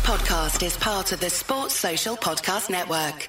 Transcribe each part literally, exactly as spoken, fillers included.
podcast is part of the Sports Social Podcast Network.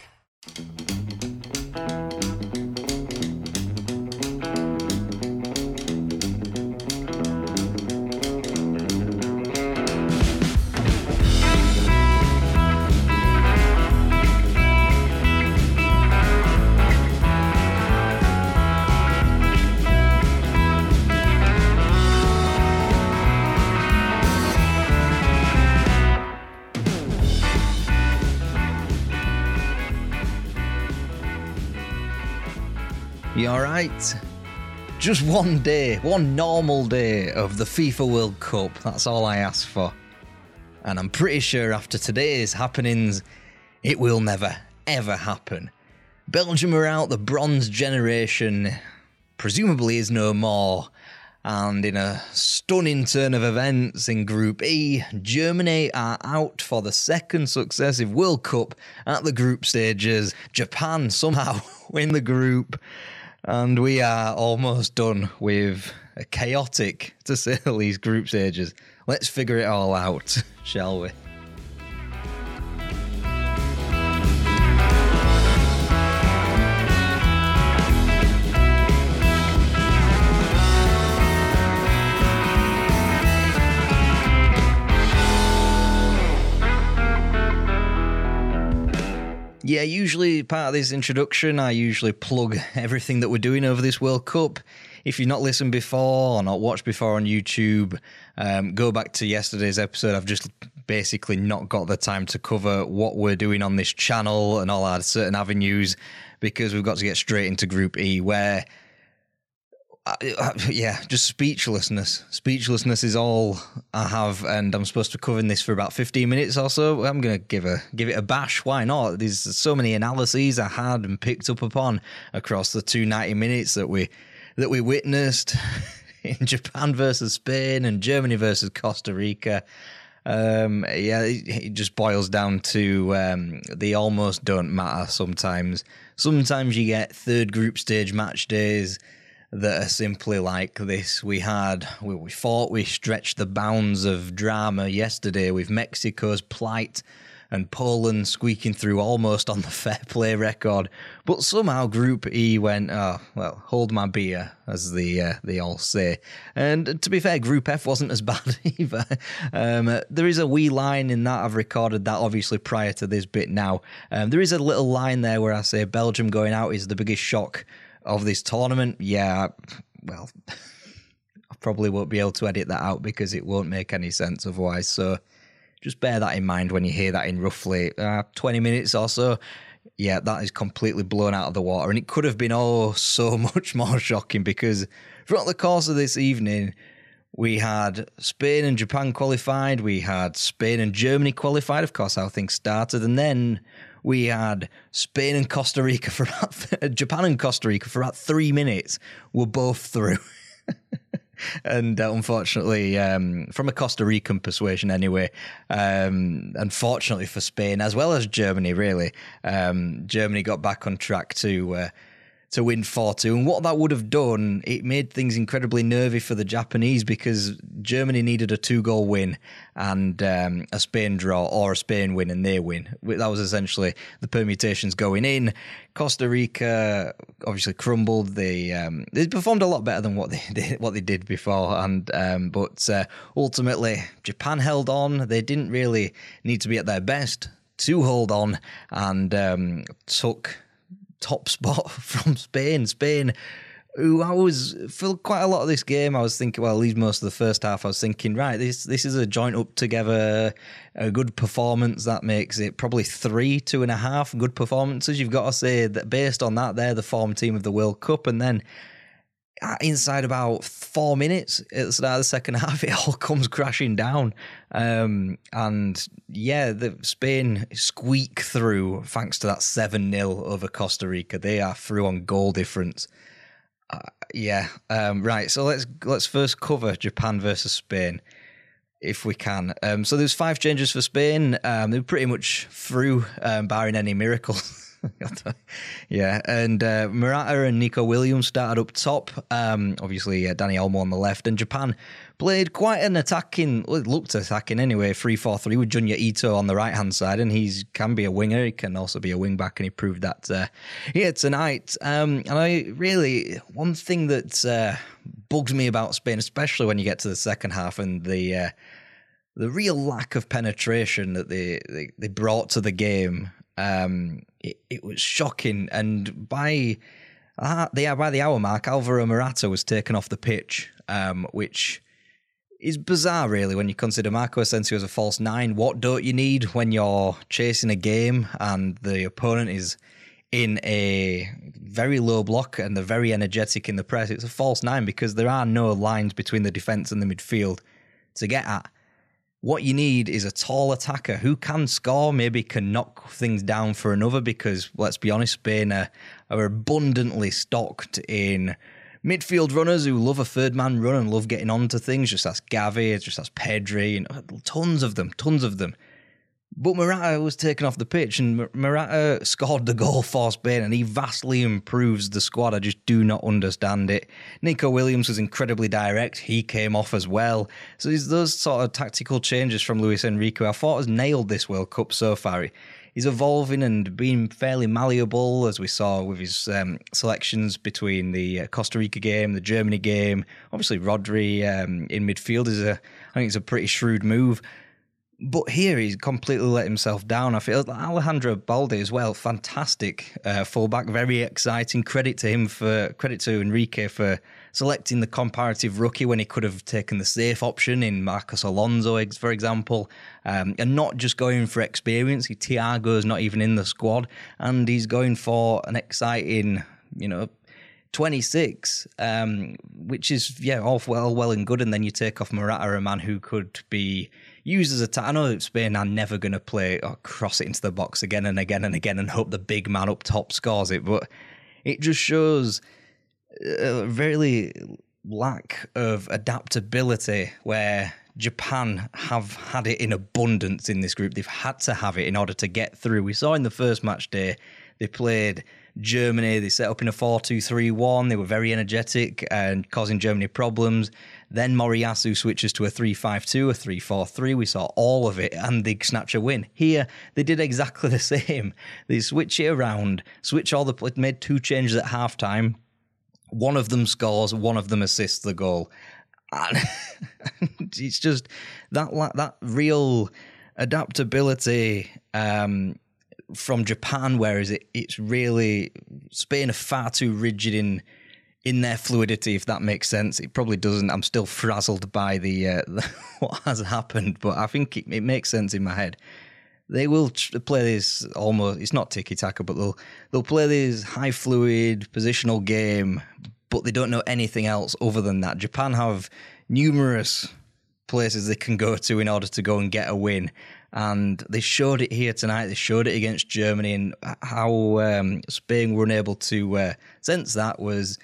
You alright? Just one day, one normal day of the FIFA World Cup. That's all I ask for. And I'm pretty sure after today's happenings, it will never, ever happen. Belgium are out, the bronze generation presumably is no more. And in a stunning turn of events in Group E, Germany are out for the second successive World Cup at the group stages. Japan somehow win the group. And we are almost done with a chaotic, to say the least, group stages. Let's figure it all out, shall we? Yeah, usually part of this introduction, I usually plug everything that we're doing over this World Cup. If you've not listened before or not watched before on YouTube, um, go back to yesterday's episode. I've just basically not got the time to cover what we're doing on this channel and all our certain avenues because we've got to get straight into Group E where... Uh, yeah, just speechlessness. Speechlessness is all I have, and I'm supposed to be covering this for about fifteen minutes or so. I'm going to give a give it a bash. Why not? There's so many analyses I had and picked up upon across the two ninety minutes that we that we witnessed in Japan versus Spain and Germany versus Costa Rica. Um, yeah, it, it just boils down to um, they almost don't matter sometimes. Sometimes you get third group stage match days that are simply like this. We had, we, we thought we stretched the bounds of drama yesterday with Mexico's plight and Poland squeaking through almost on the fair play record. But somehow Group E went, oh, well, hold my beer, as the, uh, they all say. And to be fair, Group F wasn't as bad either. Um, there is a wee line in that. I've recorded that obviously prior to this bit now. Um, there is a little line there where I say Belgium going out is the biggest shock of this tournament. Yeah, well, I probably won't be able to edit that out because it won't make any sense otherwise. So just bear that in mind when you hear that in roughly uh, twenty minutes or so. Yeah, that is completely blown out of the water. And it could have been oh so much more shocking because throughout the course of this evening, we had Spain and Japan qualified. We had Spain and Germany qualified, of course, how things started. And then we had Spain and Costa Rica for about, Japan and Costa Rica for about three minutes. We're both through. And uh, unfortunately, um, from a Costa Rican persuasion anyway, um, unfortunately for Spain, as well as Germany, really, um, Germany got back on track to... Uh, to win four two. And what that would have done, it made things incredibly nervy for the Japanese because Germany needed a two-goal win and um, a Spain draw or a Spain win and they win. That was essentially the permutations going in. Costa Rica obviously crumbled. They um, they performed a lot better than what they did, what they did before. And um, But uh, ultimately, Japan held on. They didn't really need to be at their best to hold on and um, took... top spot from Spain. Spain, who I was, for quite a lot of this game, I was thinking, well, at least most of the first half, I was thinking, right, this this is a joint up together, a good performance. That makes it probably three, two and a half good performances. You've got to say that based on that, they're the form team of the World Cup. And then inside about four minutes at the start of the second half, it all comes crashing down. Um, and yeah, the Spain squeak through thanks to that seven nil over Costa Rica. They are through on goal difference. Uh, yeah, um, right. So let's let's first cover Japan versus Spain, if we can. Um, so there's five changes for Spain. Um, they're pretty much through, um, barring any miracles. Yeah, and uh, Murata and Nico Williams started up top. Um, obviously, uh, Dani Olmo on the left, and Japan played quite an attacking, well, it looked attacking anyway, three four three with Junya Ito on the right-hand side, and he can be a winger, he can also be a wing-back, and he proved that uh, here tonight. Um, and I really, one thing that uh, bugs me about Spain, especially when you get to the second half and the uh, the real lack of penetration that they, they, they brought to the game, um, it, it was shocking. And by, uh, the, by the hour mark, Alvaro Morata was taken off the pitch, um, which is bizarre, really, when you consider Marco Asensio as a false nine. What don't you need when you're chasing a game and the opponent is in a very low block and they're very energetic in the press? It's a false nine because there are no lines between the defence and the midfield to get at. What you need is a tall attacker who can score, maybe can knock things down for another, because, let's be honest, Spain are, are abundantly stocked in midfield runners who love a third-man run and love getting onto things. Just ask Gavi, just ask Pedri, and tons of them, tons of them. But Morata was taken off the pitch, and Morata scored the goal for Spain, and he vastly improves the squad. I just do not understand it. Nico Williams was incredibly direct. He came off as well. So it's those sort of tactical changes from Luis Enrique I thought has nailed this World Cup so far. He's evolving and being fairly malleable, as we saw with his um, selections between the Costa Rica game, the Germany game. Obviously, Rodri um, in midfield is a, I think it's a pretty shrewd move. But here he's completely let himself down. I feel like Alejandro Balde as well, fantastic uh, fullback, very exciting. Credit to him for credit to Enrique for selecting the comparative rookie when he could have taken the safe option in Marcos Alonso, for example, um, and not just going for experience. Thiago's not even in the squad, and he's going for an exciting, you know, twenty-six, um, which is, yeah, all well, well and good. And then you take off Morata, a man who could be used as a... T- I know Spain are never going to play or cross it into the box again and again and again and hope the big man up top scores it, but it just shows a very lack of adaptability where Japan have had it in abundance in this group. They've had to have it in order to get through. We saw in the first match day, they played Germany, they set up in a four two three one. They were very energetic and causing Germany problems. Then Moriyasu switches to a three five two, a three four three. We saw all of it and they snatch a win. Here, they did exactly the same. They switch it around, switch all the... made two changes at halftime. One of them scores, one of them assists the goal. And it's just that that real adaptability um, from Japan, whereas it, it's really... Spain are far too rigid in in their fluidity, if that makes sense. It probably doesn't. I'm still frazzled by the, uh, the what has happened, but I think it, it makes sense in my head. They will play this almost... It's not tiki-taka, but they'll they'll play this high fluid positional game, but they don't know anything else other than that. Japan have numerous places they can go to in order to go and get a win. And they showed it here tonight. They showed it against Germany, and how um, Spain were unable to uh, sense that was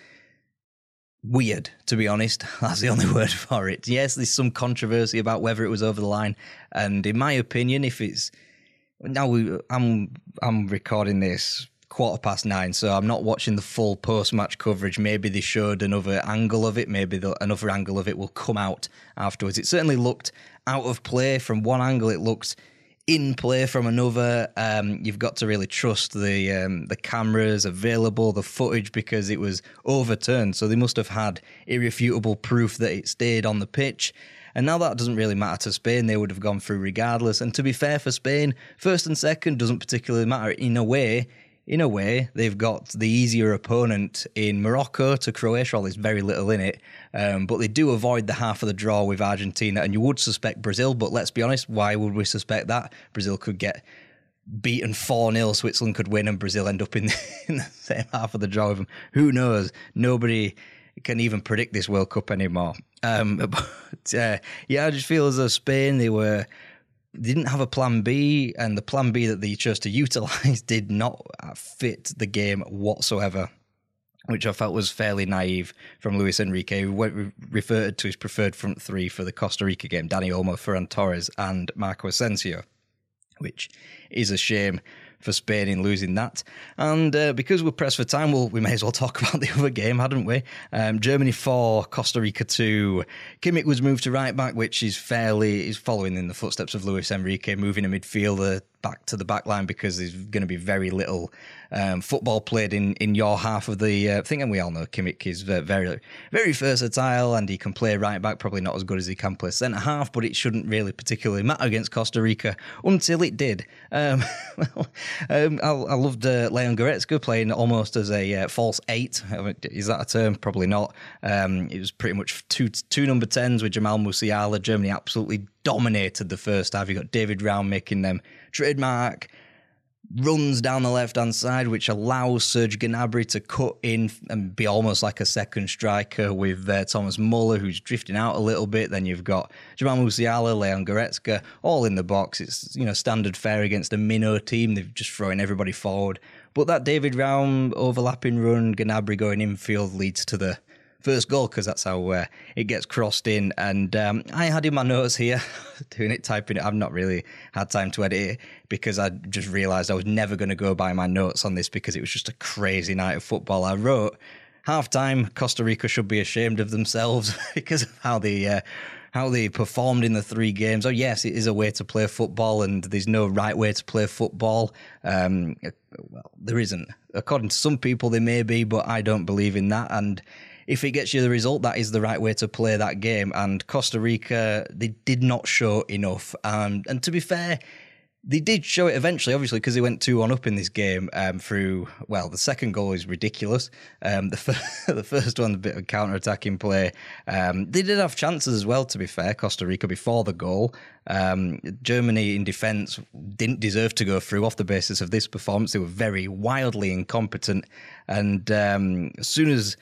weird, to be honest. That's the only word for it. Yes, there's some controversy about whether it was over the line. And in my opinion, if it's... Now, we, I'm I'm recording this quarter past nine, so I'm not watching the full post-match coverage. Maybe they showed another angle of it. Maybe the, another angle of it will come out afterwards. It certainly looked out of play from one angle. It looked in play from another. Um, you've got to really trust the um, the cameras available, the footage, because it was overturned. So they must have had irrefutable proof that it stayed on the pitch. And now that doesn't really matter to Spain. They would have gone through regardless. And to be fair for Spain, first and second doesn't particularly matter. In a way, in a way, they've got the easier opponent in Morocco to Croatia. Well, there's very little in it. Um, but they do avoid the half of the draw with Argentina. And you would suspect Brazil, but let's be honest, why would we suspect that? Brazil could get beaten four nil, Switzerland could win, and Brazil end up in the, in the same half of the draw with them. Who knows? Nobody can even predict this World Cup anymore. Um, but uh, yeah, I just feel as though Spain, they were... They didn't have a plan B, and the plan B that they chose to utilise did not fit the game whatsoever, which I felt was fairly naive from Luis Enrique, who went, referred to his preferred front three for the Costa Rica game: Dani Olmo, Ferran Torres and Marco Asensio, which is a shame for Spain in losing that. And uh, because we're pressed for time, we'll, we may as well talk about the other game, hadn't we? Um, Germany four, Costa Rica two. Kimmich was moved to right back, which is fairly is following in the footsteps of Luis Enrique, moving a midfielder back to the back line because there's going to be very little um, football played in, in your half of the uh, thing. And we all know Kimmich is very, very versatile and he can play right back, probably not as good as he can play centre half, but it shouldn't really particularly matter against Costa Rica until it did. Um, well, um, I, I loved uh, Leon Goretzka playing almost as a uh, false eight. Is that a term? Probably not. Um, it was pretty much two, two number tens with Jamal Musiala. Germany absolutely dominated the first half. You got David Raum making them trademark runs down the left-hand side, which allows Serge Gnabry to cut in and be almost like a second striker with uh, Thomas Muller, who's drifting out a little bit. Then you've got Jamal Musiala, Leon Goretzka, all in the box. It's, you know, standard fare against a minnow team. They're just throwing everybody forward. But that David Raum overlapping run, Gnabry going infield, leads to the first goal, because that's how uh, it gets crossed in. And um, I had in my notes here, doing it, typing it. I've not really had time to edit it because I just realised I was never going to go by my notes on this because it was just a crazy night of football. I wrote, half-time, Costa Rica should be ashamed of themselves because of how they, uh, how they performed in the three games. Oh, yes, it is a way to play football and there's no right way to play football. Um, well, there isn't. According to some people, there may be, but I don't believe in that. And if it gets you the result, that is the right way to play that game. And Costa Rica, they did not show enough. Um, and to be fair, they did show it eventually, obviously, because they went two one up in this game um, through, well, the second goal is ridiculous. Um, the, f- the first one, a bit of counter-attacking play. Um, they did have chances as well, to be fair, Costa Rica, before the goal. Um, Germany in defence didn't deserve to go through off the basis of this performance. They were very wildly incompetent. And um, as soon as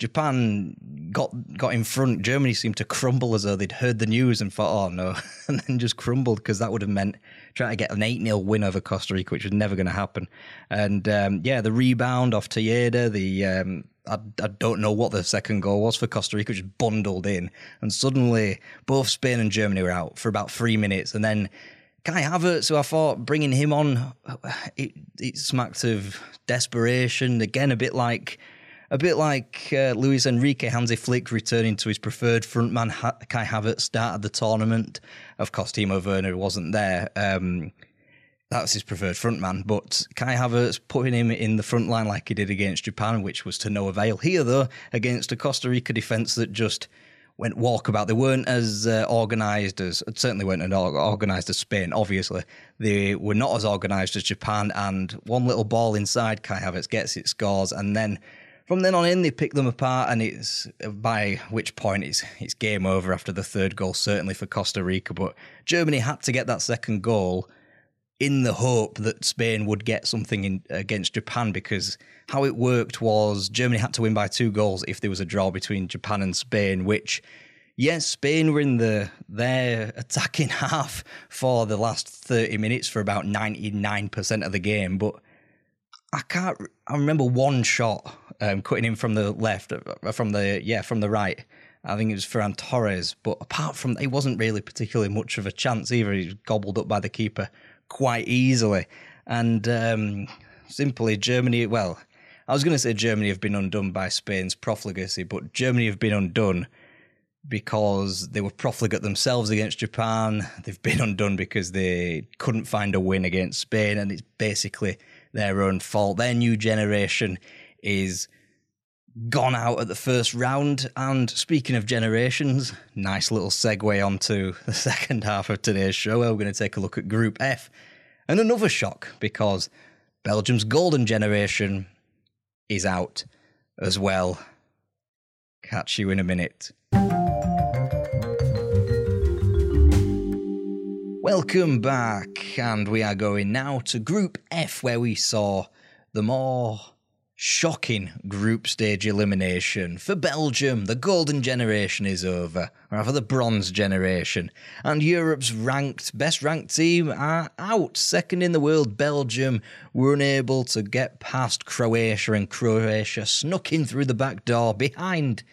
Japan got got in front, Germany seemed to crumble as though they'd heard the news and thought, oh no, and then just crumbled, because that would have meant trying to get an eight nil win over Costa Rica, which was never going to happen. And um, yeah, the rebound off Tejeda, the um, I, I don't know what the second goal was for Costa Rica, just bundled in. And suddenly both Spain and Germany were out for about three minutes. And then Kai Havertz, who I thought bringing him on, it, it smacked of desperation. Again, a bit like... A bit like uh, Luis Enrique, Hansi Flick returning to his preferred frontman, ha- Kai Havertz, started the tournament. Of course, Timo Werner wasn't there. Um, that was his preferred frontman. But Kai Havertz putting him in the front line like he did against Japan, which was to no avail. Here, though, against a Costa Rica defence that just went walkabout. They weren't as uh, organised as, certainly weren't as organised as Spain, obviously. They were not as organised as Japan. And one little ball inside, Kai Havertz gets it, scores, and then... From then on in, they pick them apart, and it's by which point it's it's game over after the third goal, certainly for Costa Rica. But Germany had to get that second goal in the hope that Spain would get something in against Japan, because how it worked was Germany had to win by two goals if there was a draw between Japan and Spain, which, yes, Spain were in the their attacking half for the last thirty minutes for about ninety-nine percent of the game, but I can't. I remember one shot um, cutting in from the left, from the yeah, from the right. I think it was Ferran Torres. But apart from that, it wasn't really particularly much of a chance either. He was gobbled up by the keeper quite easily. And um, simply, Germany. Well, I was going to say Germany have been undone by Spain's profligacy, but Germany have been undone because they were profligate themselves against Japan. They've been undone because they couldn't find a win against Spain, and it's basically their own fault. Their new generation is gone out at the first round. And speaking of generations, nice little segue onto the second half of today's show, where we're going to take a look at Group F. And another shock, because Belgium's golden generation is out as well. Catch you in a minute. Welcome back, and we are going now to Group F, where we saw the more shocking group stage elimination. For Belgium, the golden generation is over, or rather the bronze generation, and Europe's ranked, best ranked team are out. Second in the world, Belgium were unable to get past Croatia, and Croatia snuck in through the back door behind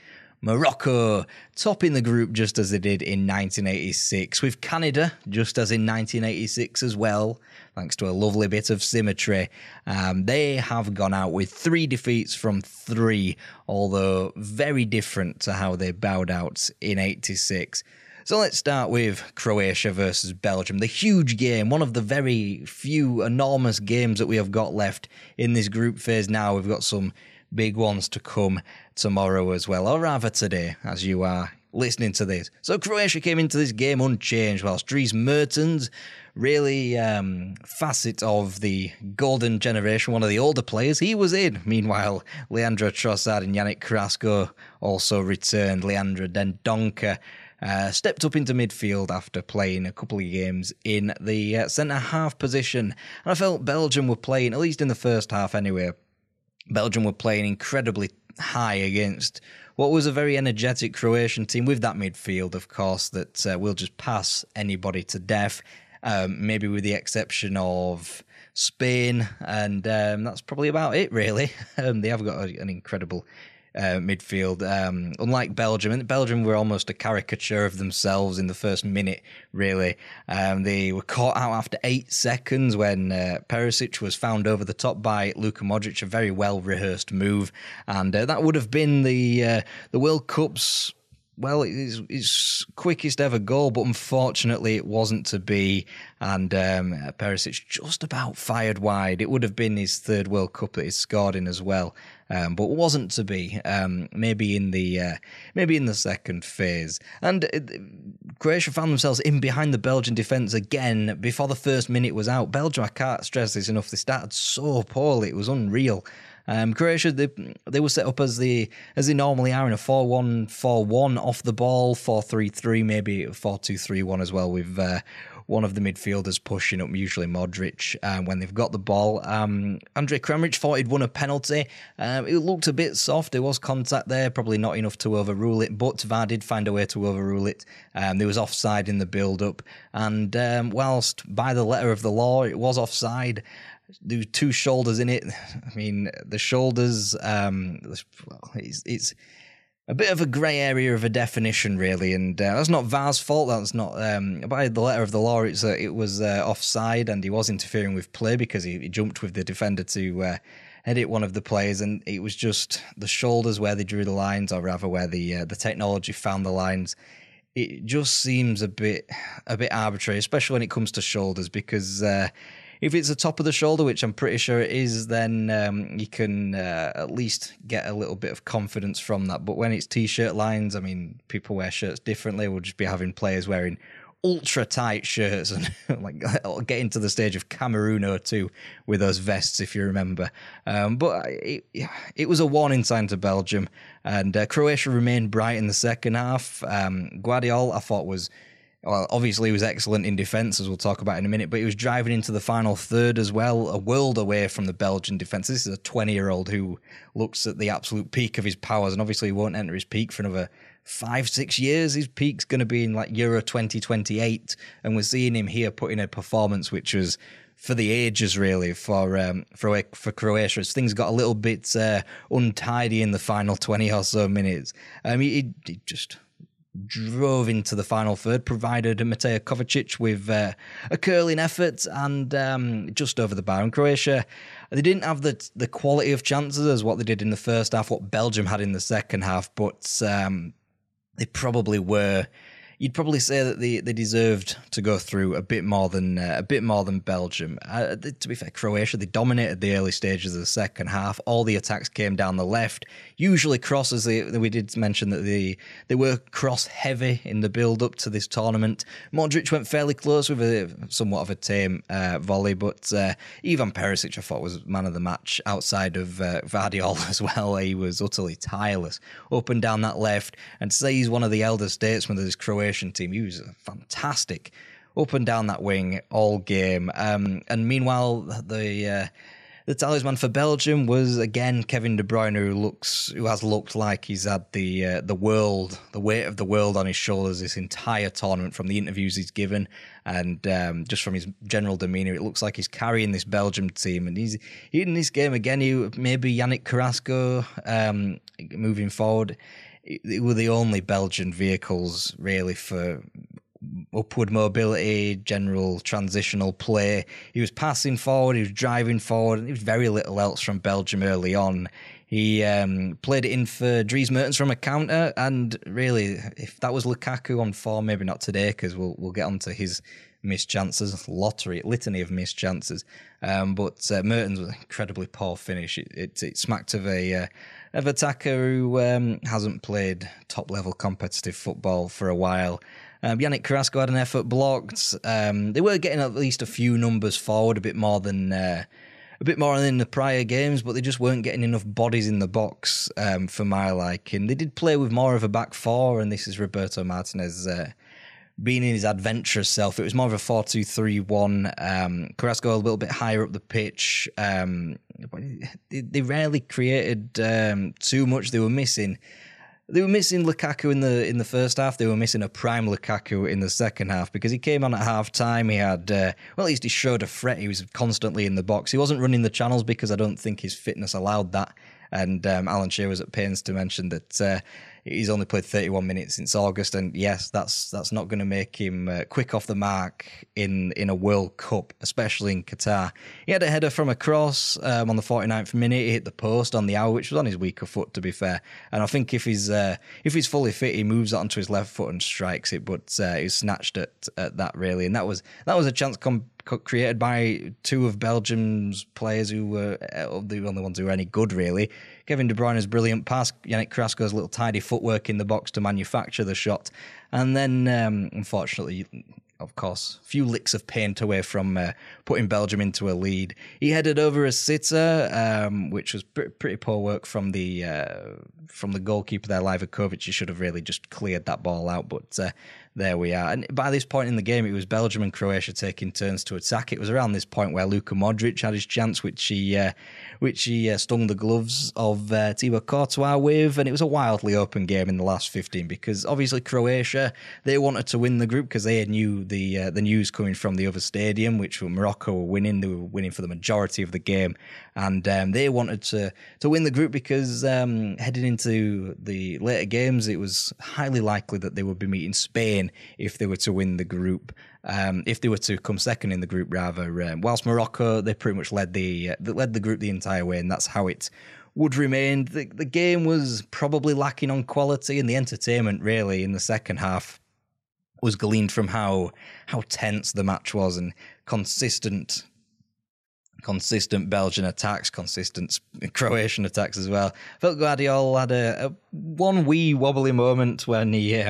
Morocco topping the group just as they did in nineteen eighty-six, with Canada just as in nineteen eighty-six as well, thanks to a lovely bit of symmetry. Um, they have gone out with three defeats from three, although very different to how they bowed out in eighty-six. So let's start with Croatia versus Belgium, the huge game, one of the very few enormous games that we have got left in this group phase now. We've got some big ones to come tomorrow as well, or rather today, as you are listening to this. So Croatia came into this game unchanged, whilst Dries Mertens, really um, facet of the golden generation, one of the older players, he was in. Meanwhile, Leandro Trossard and Yannick Carrasco also returned. Leandro Dendoncker Uh, stepped up into midfield after playing a couple of games in the uh, centre-half position. And I felt Belgium were playing, at least in the first half anyway, Belgium were playing incredibly high against what was a very energetic Croatian team with that midfield, of course, that uh, will just pass anybody to death, um, maybe with the exception of Spain, and um, that's probably about it, really. Um, they have got a, an incredible Uh, midfield, um, unlike Belgium. And Belgium were almost a caricature of themselves in the first minute, really. Um, they were caught out after eight seconds when uh, Perisic was found over the top by Luka Modric, a very well-rehearsed move. And uh, that would have been the uh, the World Cup's, well, it's, it's quickest ever goal, but unfortunately it wasn't to be. And um, Perisic just about fired wide. It would have been his third World Cup that he's scored in as well, um, but wasn't to be. Um, maybe in the uh, maybe in the second phase. And uh, Croatia found themselves in behind the Belgian defence again before the first minute was out. Belgium, I can't stress this enough, they started so poorly. It was unreal. Um, Croatia, they, they were set up as they as they normally are in a four one four one off the ball, four three three, maybe four two three one as well, with uh, one of the midfielders pushing up, usually Modric, um, when they've got the ball. Um, Andrej Kramaric thought he'd won a penalty. Um, it looked a bit soft. There was contact there, probably not enough to overrule it, but V A R did find a way to overrule it. Um, there was offside in the build-up, and um, whilst by the letter of the law it was offside, there were two shoulders in it. I mean, the shoulders, um, well, it's, it's a bit of a grey area of a definition, really, and uh, that's not V A R's fault. That's not, um, by the letter of the law, it's uh, it was uh, offside, and he was interfering with play because he, he jumped with the defender to uh, head hit one of the players, and it was just the shoulders where they drew the lines, or rather where the uh, the technology found the lines. It just seems a bit a bit arbitrary, especially when it comes to shoulders, because Uh, if it's the top of the shoulder, which I'm pretty sure it is, then um, you can uh, at least get a little bit of confidence from that. But when it's T-shirt lines, I mean, people wear shirts differently. We'll just be having players wearing ultra tight shirts and like getting to the stage of Cameroon oh two with those vests, if you remember. Um, but it, it was a warning sign to Belgium, and uh, Croatia remained bright in the second half. Um, Guardiola, I thought, was... Well, obviously he was excellent in defence, as we'll talk about in a minute, but he was driving into the final third as well, a world away from the Belgian defence. This is a twenty-year-old who looks at the absolute peak of his powers, and obviously he won't enter his peak for another five, six years. His peak's going to be in like Euro twenty twenty-eight, and we're seeing him here put in a performance which was for the ages, really, for um, for for Croatia. As things got a little bit uh, untidy in the final twenty or so minutes. Um, he, he just drove into the final third, provided Mateo Kovacic with uh, a curling effort and um, just over the bar. And Croatia, they didn't have the the quality of chances as what they did in the first half, what Belgium had in the second half, but um, they probably were. You'd probably say that they, they deserved to go through a bit more than uh, a bit more than Belgium. Uh, to be fair, Croatia, they dominated the early stages of the second half. All the attacks came down the left, usually crosses. They, we did mention that they they were cross heavy in the build up to this tournament. Modric went fairly close with a somewhat of a tame uh, volley, but uh, Ivan Perisic, I thought, was man of the match outside of uh, Guardiola as well. He was utterly tireless up and down that left, and to say he's one of the elder statesmen of this Croatian team, he was fantastic up and down that wing all game. Um, and meanwhile, the uh, the talisman for Belgium was again Kevin De Bruyne, who looks who has looked like he's had the uh, the world, the weight of the world on his shoulders this entire tournament, from the interviews he's given and um, just from his general demeanour. It looks like he's carrying this Belgium team, and he's in this game again. He maybe Yannick Carrasco um, moving forward. they were the only Belgian vehicles really for upward mobility, general transitional play. He was passing forward, he was driving forward, and there was very little else from Belgium early on. He um, played it in for Dries Mertens from a counter, and really, if that was Lukaku on form, maybe not today, because we'll we'll get onto his missed chances, lottery, litany of missed chances. Um, but uh, Mertens was an incredibly poor finish. It, it, it smacked of a uh, of attacker who um, hasn't played top level competitive football for a while. Um, Yannick Carrasco had an effort blocked. Um, they were getting at least a few numbers forward, a bit more than uh, a bit more than in the prior games, but they just weren't getting enough bodies in the box um, for my liking. They did play with more of a back four, and this is Roberto Martinez uh, being in his adventurous self. It was more of a four two three one. Um, Carrasco a little bit higher up the pitch. Um, they, they rarely created um, too much. They were missing. They were missing Lukaku in the in the first half. They were missing a prime Lukaku in the second half because he came on at half time. He had, uh, well, at least he showed a threat. He was constantly in the box. He wasn't running the channels because I don't think his fitness allowed that. And um, Alan Shearer was at pains to mention that uh, he's only played thirty-one minutes since August. And yes, that's that's not going to make him uh, quick off the mark in, in a World Cup, especially in Qatar. He had a header from a cross um, on the forty-ninth minute. He hit the post on the hour, which was on his weaker foot, to be fair. And I think if he's uh, if he's fully fit, he moves that onto his left foot and strikes it. But uh, he was snatched at, at that, really. And that was that was a chance com- created by two of Belgium's players who were uh, the only ones who were any good, really. Kevin De Bruyne's brilliant pass, Yannick Carrasco's little tidy footwork in the box to manufacture the shot. And then, um, unfortunately, of course, a few licks of paint away from uh, putting Belgium into a lead. He headed over a sitter, um, which was pr- pretty poor work from the uh, from the goalkeeper there, Livakovic. He should have really just cleared that ball out, but uh, there we are. And by this point in the game, it was Belgium and Croatia taking turns to attack. It was around this point where Luka Modric had his chance, which he uh, which he uh, stung the gloves of uh, Thibaut Courtois with, and it was a wildly open game in the last fifteen because obviously Croatia, they wanted to win the group because they knew the uh, the news coming from the other stadium, which were Morocco were winning. They were winning for the majority of the game, and um, they wanted to to win the group because um, heading into the later games, it was highly likely that they would be meeting Spain if they were to win the group. Um, if they were to come second in the group, rather, um, whilst Morocco, they pretty much led the uh, led the group the entire way, and that's how it would remain. The, the game was probably lacking on quality, and the entertainment, really, in the second half was gleaned from how how tense the match was and consistent. Consistent Belgian attacks, consistent Croatian attacks as well. I felt Guardiola had a, a one wee wobbly moment when he uh,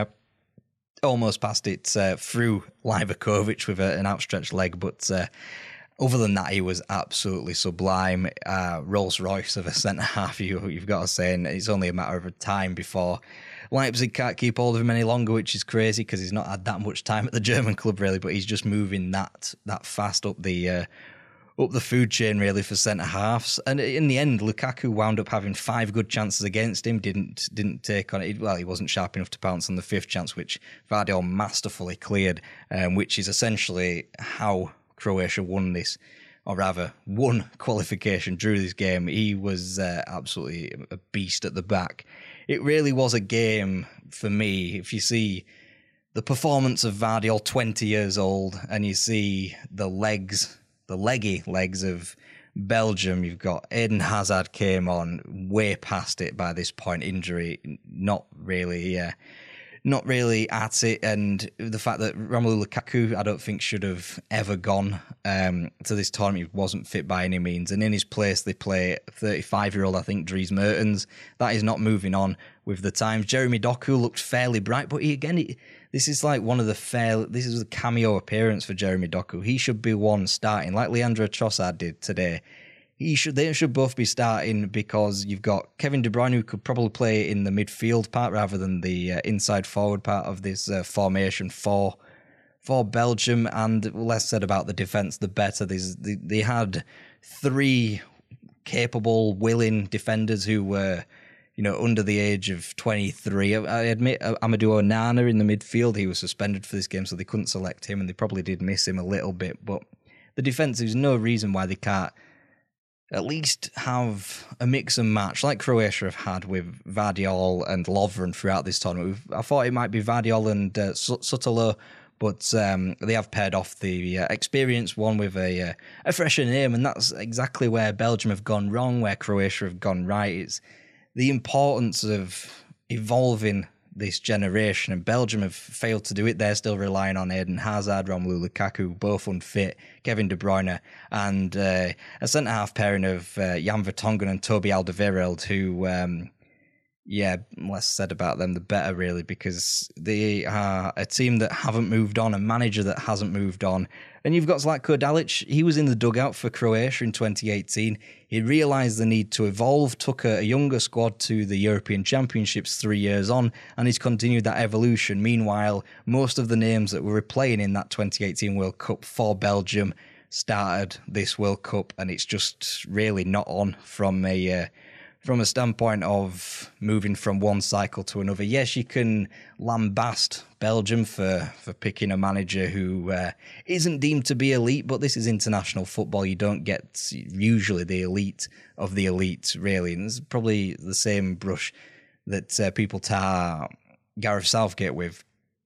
almost passed it uh, through Livakovic with a, an outstretched leg, but uh, other than that, he was absolutely sublime. Uh, Rolls Royce of a centre half, you, you've got to say, and it's only a matter of time before Leipzig can't keep hold of him any longer, which is crazy because he's not had that much time at the German club, really, but he's just moving that that fast up the uh, up the food chain, really, for centre halves. And in the end, Lukaku wound up having five good chances against him, didn't didn't take on it. Well, he wasn't sharp enough to pounce on the fifth chance, which Vardiol masterfully cleared, um, which is essentially how Croatia won this, or rather, won qualification, drew this game. He was uh, absolutely a beast at the back. It really was a game for me. If you see the performance of Vardiol, twenty years old, and you see the legs... the leggy legs of Belgium, you've got Eden Hazard came on way past it by this point, injury, not really, uh, not really at it, and the fact that Romelu Lukaku, I don't think should have ever gone um, to this tournament. He wasn't fit by any means, and in his place they play thirty-five-year-old, I think, Dries Mertens. That is not moving on with the times. Jeremy Doku looked fairly bright, but he again, he, this is like one of the fair. This is a cameo appearance for Jeremy Doku. He should be one starting, like Leandro Trossard did today. He should. They should both be starting because you've got Kevin De Bruyne, who could probably play in the midfield part rather than the uh, inside forward part of this uh, formation for for Belgium. And less said about the defence, the better. There's, they, they had three capable, willing defenders who were, you know, under the age of twenty-three. I admit Amadou Onana in the midfield, he was suspended for this game, so they couldn't select him, and they probably did miss him a little bit. But the defence, there's no reason why they can't at least have a mix and match like Croatia have had with Vardiol and Lovren throughout this tournament. I thought it might be Vardiol and uh, Sutalo, but um, they have paired off the uh, experienced one with a uh, a fresher name, and that's exactly where Belgium have gone wrong, where Croatia have gone right. It's the importance of evolving this generation, and Belgium have failed to do it. They're still relying on Eden Hazard, Romelu Lukaku, both unfit, Kevin De Bruyne, and uh, a centre-half pairing of uh, Jan Vertonghen and Toby Alderweireld, who, um, yeah, less said about them, the better, really, because they are a team that haven't moved on, a manager that hasn't moved on. And you've got Zlatko Dalic. He was in the dugout for Croatia in twenty eighteen. He realised the need to evolve, took a, a younger squad to the European Championships three years on, and he's continued that evolution. Meanwhile, most of the names that were playing in that twenty eighteen World Cup for Belgium started this World Cup, and it's just really not on from a... Uh, From a standpoint of moving from one cycle to another. Yes, you can lambast Belgium for, for picking a manager who uh, isn't deemed to be elite, but this is international football. You don't get usually the elite of the elite, really. And it's probably the same brush that uh, people tar Gareth Southgate with.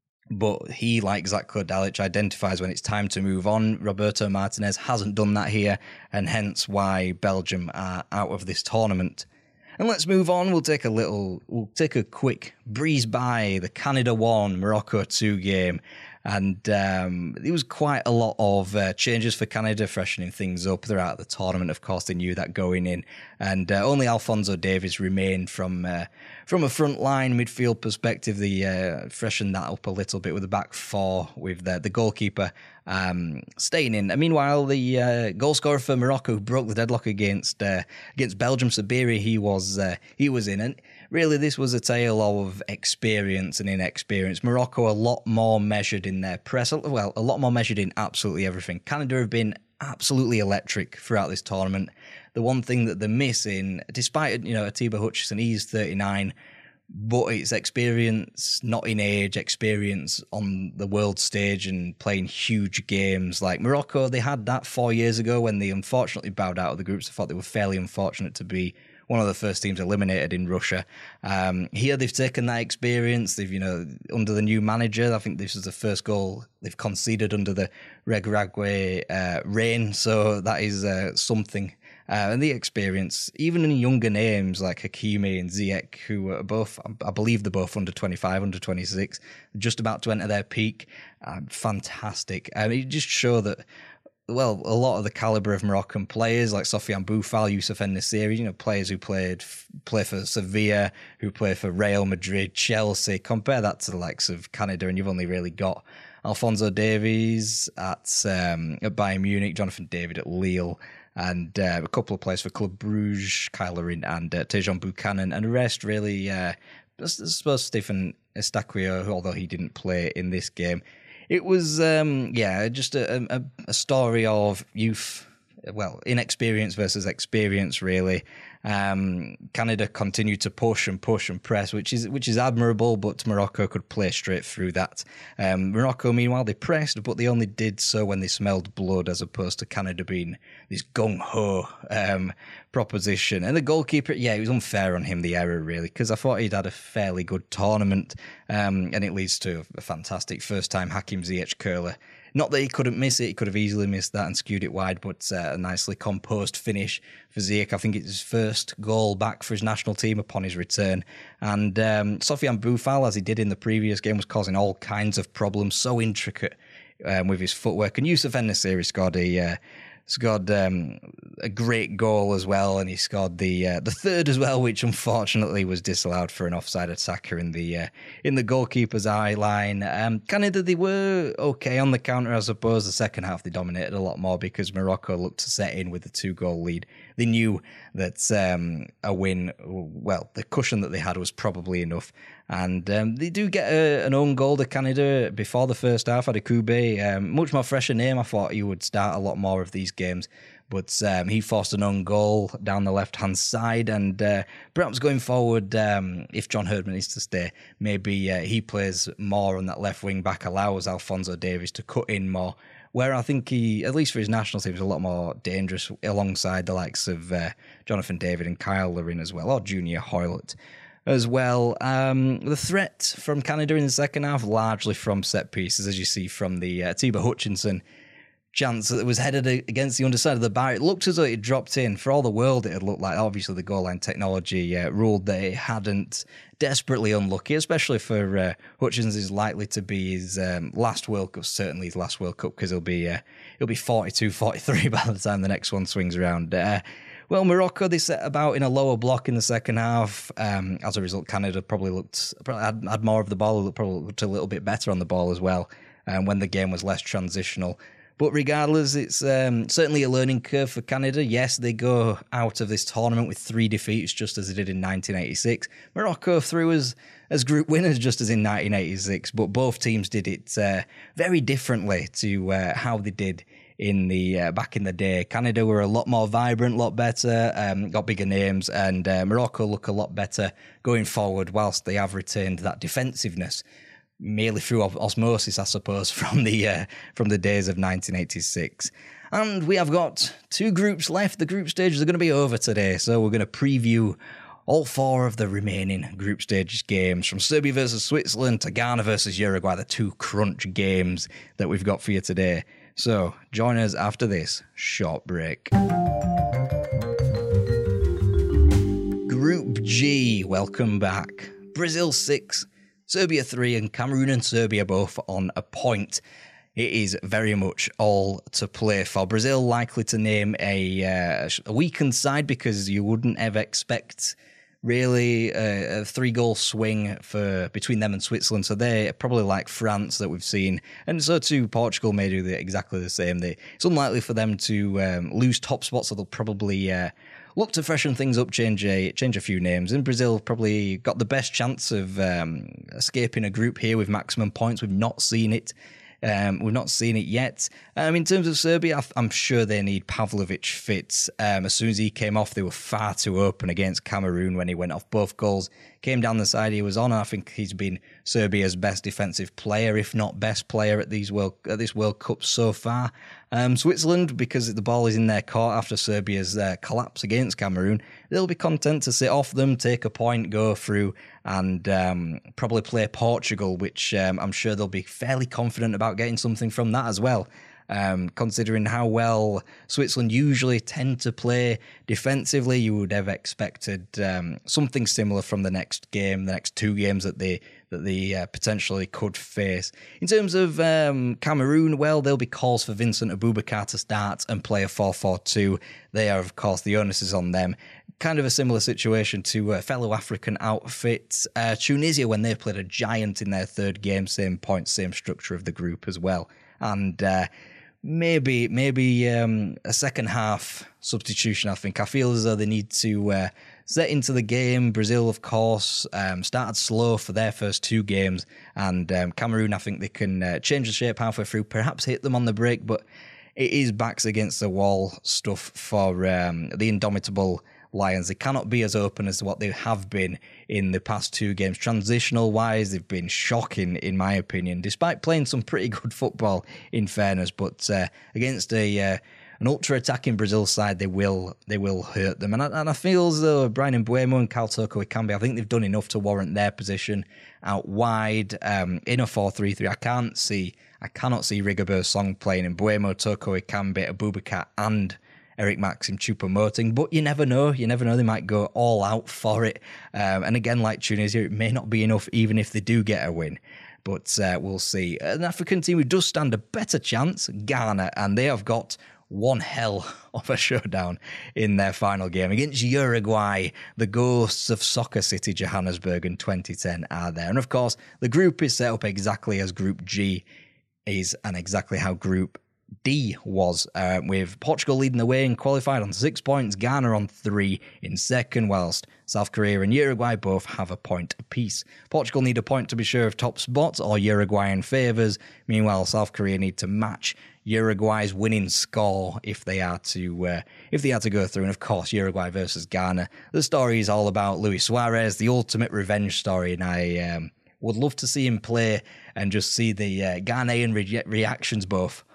But he, like Zlatko Dalic, identifies when it's time to move on. Roberto Martinez hasn't done that here, and hence why Belgium are out of this tournament. And let's move on. We'll take a little, we'll take a quick breeze by the Canada one, Morocco two game. And um, there was quite a lot of uh, changes for Canada, freshening things up throughout the tournament. Of course, they knew that going in. And uh, only Alphonso Davies remained from uh, from a frontline midfield perspective. They uh, freshened that up a little bit with the back four, with the, the goalkeeper um, staying in. And meanwhile, the uh, goal scorer for Morocco, who broke the deadlock against uh, against Belgium, Sabiri, he was uh, he was in. And really, this was a tale of experience and inexperience. Morocco a lot more measured in their press, well, a lot more measured in absolutely everything. Canada have been absolutely electric throughout this tournament. The one thing that they're missing, despite, you know, Atiba Hutchinson, he's thirty-nine, but it's experience, not in age, experience on the world stage and playing huge games. Like Morocco, they had that four years ago when they unfortunately bowed out of the groups. I thought they were fairly unfortunate to be one of the first teams eliminated in Russia. Um, here they've taken that experience. They've, you know, under the new manager, I think this is the first goal they've conceded under the Regragui uh, reign. So that is uh, something. Uh, and the experience, even in younger names like Hakimi and Ziyech, who are both, I believe they're both under twenty-five, under twenty-six, just about to enter their peak. Uh, fantastic. And it just show that, well, a lot of the caliber of Moroccan players like Sofiane Boufal, Youssef En-Nesyri, you know, players who played play for Sevilla, who play for Real Madrid, Chelsea. Compare that to the likes of Canada, and you've only really got Alphonso Davies at, um, at Bayern Munich, Jonathan David at Lille, and uh, a couple of players for Club Bruges, Kyle Larin and uh, Tejan Buchanan, and the rest really, uh, I suppose Stephen Estaquio, although he didn't play in this game. It was, um, yeah, just a, a, a story of youth, well, inexperience versus experience, really. Um, Canada continued to push and push and press, which is which is admirable, but Morocco could play straight through that. Um, Morocco, meanwhile, they pressed, but they only did so when they smelled blood, as opposed to Canada being this gung-ho um, proposition. And the goalkeeper, yeah, it was unfair on him, the error, really, because I thought he'd had a fairly good tournament, um, and it leads to a fantastic first-time Hakim Ziyech curler. Not that he couldn't miss it, he could have easily missed that and skewed it wide, but uh, a nicely composed finish for Ziyech. I think it's his first goal back for his national team upon his return. And um, Sofiane Boufal, as he did in the previous game, was causing all kinds of problems, so intricate um, with his footwork. And Youssef En-Nesyri scored a... Uh, scored um, a great goal as well, and he scored the uh, the third as well, which unfortunately was disallowed for an offside attacker in the uh, in the goalkeeper's eye line. Um, Canada, they were okay on the counter, I suppose. The second half they dominated a lot more because Morocco looked to set in with the two goal lead. They knew that um, a win, well, the cushion that they had was probably enough. And um, they do get a, an own goal to Canada before the first half. Adekugbe, um, much more fresher name. I thought he would start a lot more of these games. But um, he forced an own goal down the left-hand side. And uh, perhaps going forward, um, if John Herdman is to stay, maybe uh, he plays more on that left wing back, allows Alphonso Davies to cut in more where I think he, at least for his national team, is a lot more dangerous alongside the likes of uh, Jonathan David and Kyle Larin as well, or Junior Hoylett as well. Um, the threat from Canada in the second half, largely from set pieces, as you see from the uh, Tiba Hutchinson chance that was headed against the underside of the bar. It looked as though it dropped in. For all the world, it had looked like, obviously, the goal line technology uh, ruled that it hadn't. Desperately unlucky, especially for uh, Hutchins is likely to be his um, last World Cup, certainly his last World Cup, because he'll be uh, he'll be forty-two, forty-three by the time the next one swings around. Uh, well, Morocco, they set about in a lower block in the second half. Um, as a result, Canada probably looked probably had, had more of the ball, probably looked a little bit better on the ball as well um, when the game was less transitional. But regardless, it's um, certainly a learning curve for Canada. Yes, they go out of this tournament with three defeats, just as they did in nineteen eighty-six. Morocco through as, as group winners, just as in nineteen eighty-six. But both teams did it uh, very differently to uh, how they did in the uh, back in the day. Canada were a lot more vibrant, a lot better, um, got bigger names, and uh, Morocco look a lot better going forward, whilst they have retained that defensiveness, merely through osmosis, I suppose, from the uh, from the days of nineteen eighty-six. And we have got two groups left. The group stages are going to be over today, so we're going to preview all four of the remaining group stage games, from Serbia versus Switzerland to Ghana versus Uruguay, the two crunch games that we've got for you today. So join us after this short break. Group G, welcome back. Brazil six, Serbia three, and Cameroon and Serbia both on a point. It is very much all to play for. Brazil likely to name a, uh, a weakened side, because you wouldn't ever expect really a, a three-goal swing for between them and Switzerland. So they're probably like France that we've seen. And so too, Portugal may do the, exactly the same. They, it's unlikely for them to um, lose top spots, so they'll probably uh, look to freshen things up, change a change a few names. And Brazil probably got the best chance of um, escaping a group here with maximum points. We've not seen it. Um, we've not seen it yet. Um, in terms of Serbia, I'm sure they need Pavlovic fit. Um, as soon as he came off, they were far too open against Cameroon when he went off. Both goals came down the side he was on. I think he's been Serbia's best defensive player, if not best player at these World at this World Cup so far. Um, Switzerland, because the ball is in their court after Serbia's uh, collapse against Cameroon, they'll be content to sit off them, take a point, go through, and um, probably play Portugal, which um, I'm sure they'll be fairly confident about getting something from that as well. Um, considering how well Switzerland usually tend to play defensively, you would have expected um, something similar from the next game, the next two games that they that they uh, potentially could face. In terms of um, Cameroon, well, there'll be calls for Vincent Aboubakar to start and play a four four two. They are, of course, the onus is on them. Kind of a similar situation to a fellow African outfit, uh, Tunisia, when they played a giant in their third game, same points, same structure of the group as well. And uh, maybe maybe um, a second half substitution, I think. I feel as though they need to uh, set into the game. Brazil, of course, um, started slow for their first two games. And um, Cameroon, I think they can uh, change the shape halfway through, perhaps hit them on the break. But it is backs against the wall stuff for um, the indomitable Lions. They cannot be as open as what they have been in the past two games. Transitional wise, they've been shocking, in my opinion, despite playing some pretty good football, in fairness. But uh, against a uh, an ultra attacking Brazil side, they will they will hurt them. And I, and I feel as though Bryan Mbeumo and Karl Toko Ekambi, I think they've done enough to warrant their position out wide um, in a four three three. I can't see I cannot see Rigobert Song playing in Mbeumo, Toko Ekambi, Aboubakar, and Eric Maxim Choupo-Moting, but you never know. You never know. They might go all out for it. Um, and again, like Tunisia, it may not be enough even if they do get a win. But uh, we'll see. An African team who does stand a better chance, Ghana, and they have got one hell of a showdown in their final game against Uruguay. The ghosts of Soccer City Johannesburg in twenty ten are there. And of course, the group is set up exactly as Group G is and exactly how Group D was, uh, with Portugal leading the way and qualified on six points, Ghana on three in second, whilst South Korea and Uruguay both have a point apiece. Portugal need a point to be sure of top spots, or Uruguay in favours. Meanwhile, South Korea need to match Uruguay's winning score if they are to uh, if they are to go through. And of course, Uruguay versus Ghana. The story is all about Luis Suarez, the ultimate revenge story, and I um, would love to see him play and just see the uh, Ghanaian re- reactions both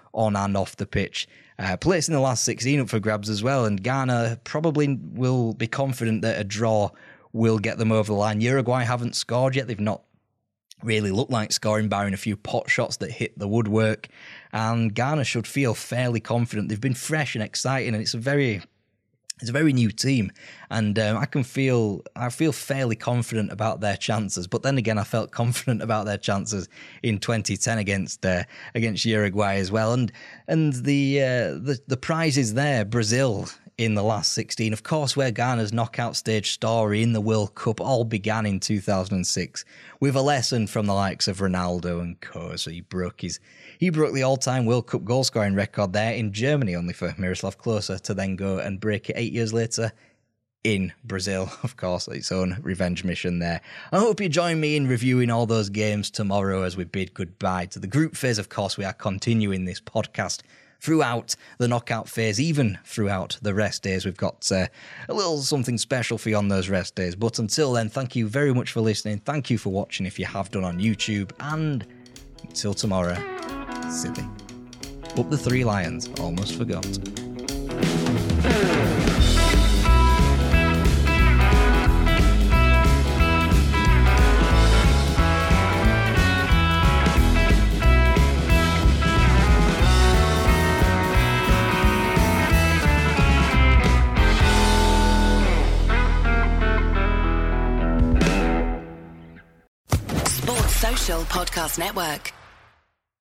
on and off the pitch. Uh, place in the last sixteen up for grabs as well, and Ghana probably will be confident that a draw will get them over the line. Uruguay haven't scored yet. They've not really looked like scoring, barring a few pot shots that hit the woodwork. And Ghana should feel fairly confident. They've been fresh and exciting, and it's a very... It's a very new team, and um, I can feel I feel fairly confident about their chances. But then again, I felt confident about their chances in twenty ten against uh, against Uruguay as well. And and the uh, the the prize is there, Brazil in the last sixteen. Of course, where Ghana's knockout stage story in the World Cup all began in two thousand six with a lesson from the likes of Ronaldo and co. So he broke his. He broke the all-time World Cup goal-scoring record there in Germany, only for Miroslav Klose to then go and break it eight years later in Brazil. Of course, its own revenge mission there. I hope you join me in reviewing all those games tomorrow as we bid goodbye to the group phase. Of course, we are continuing this podcast throughout the knockout phase, even throughout the rest days. We've got uh, a little something special for you on those rest days. But until then, thank you very much for listening. Thank you for watching if you have done on YouTube. And until tomorrow, silly. Up the Three Lions, almost forgot. Sports Social Podcast Network.